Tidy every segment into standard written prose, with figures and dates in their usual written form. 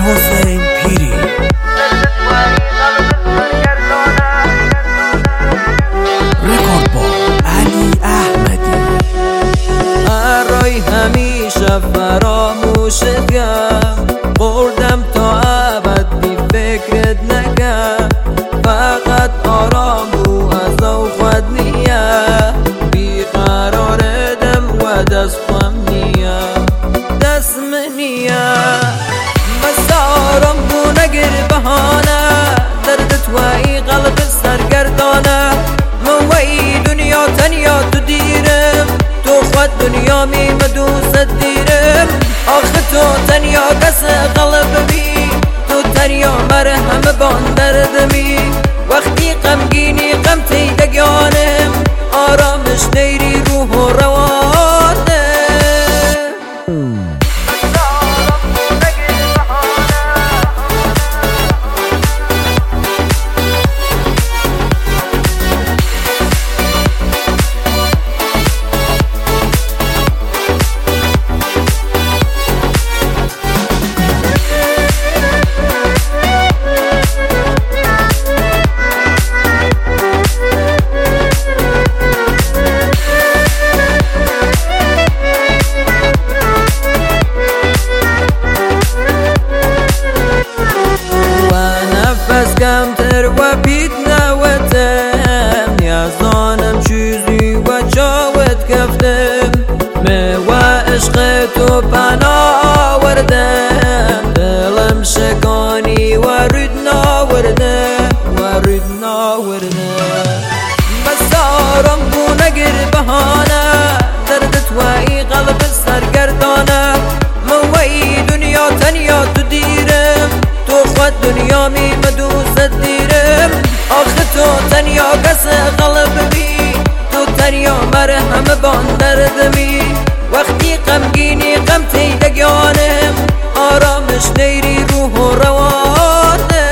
حسین پیری رکورد با علی احمدی. ارای همیشه فراموشتم، بردم تا ابد بی فکرت نگم. فقط آرام بو از او خود نیه، بی قراردم و دست خم نیه، دست منیه. بس آرام بو نگر بهانه، دردت وی قلب سرگردانه. من وی دنیا تنیا تو دیرم، تو خود دنیا می مدوست دیرم. آخه تو تنیا کس قلب بی، تو تنیا مرهم بان دردمی. وقتی غمگینی غم تیدگانم، آرامش دیری روح و روانه. کمتر و پیت نوتم، نیازانم چیزی و جاوت کفتم. و عشق تو پناه آوردم، دلم شکانی و رید ناوردم، بس آرام بو نگر بهانه، دردت وی قلب سرگردانه. من وی دنیا تنیا تو دیرم، تو خود دنیا می مدوست دیرم. آخه تو تنیا کس قلب بی، تو تنیا مرهم بان دردمی. وقتی غمگینی غم تیدگانم، آرامش دیری روح و روانه.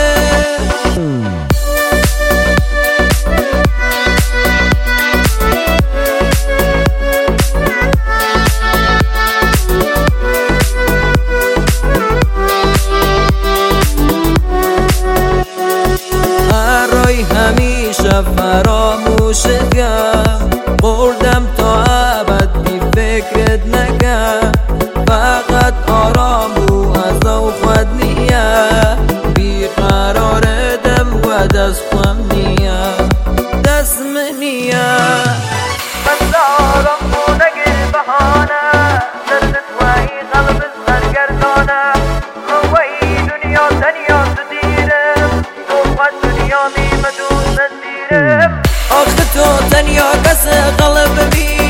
همیشه فراموشتم، بردم تا ابد بی فکرت نگم. فقط آرام بو از او خود نیه، بی قراردم و دست خم نیه، دست منیه. بس آرام بو نگر بهانه، دردت وی قلب سرگردانه. من وی دنیا تنیا تو دیرم، تو خود دنیا می مدوست دیرم. آخه تو تنیا کس قلب بی،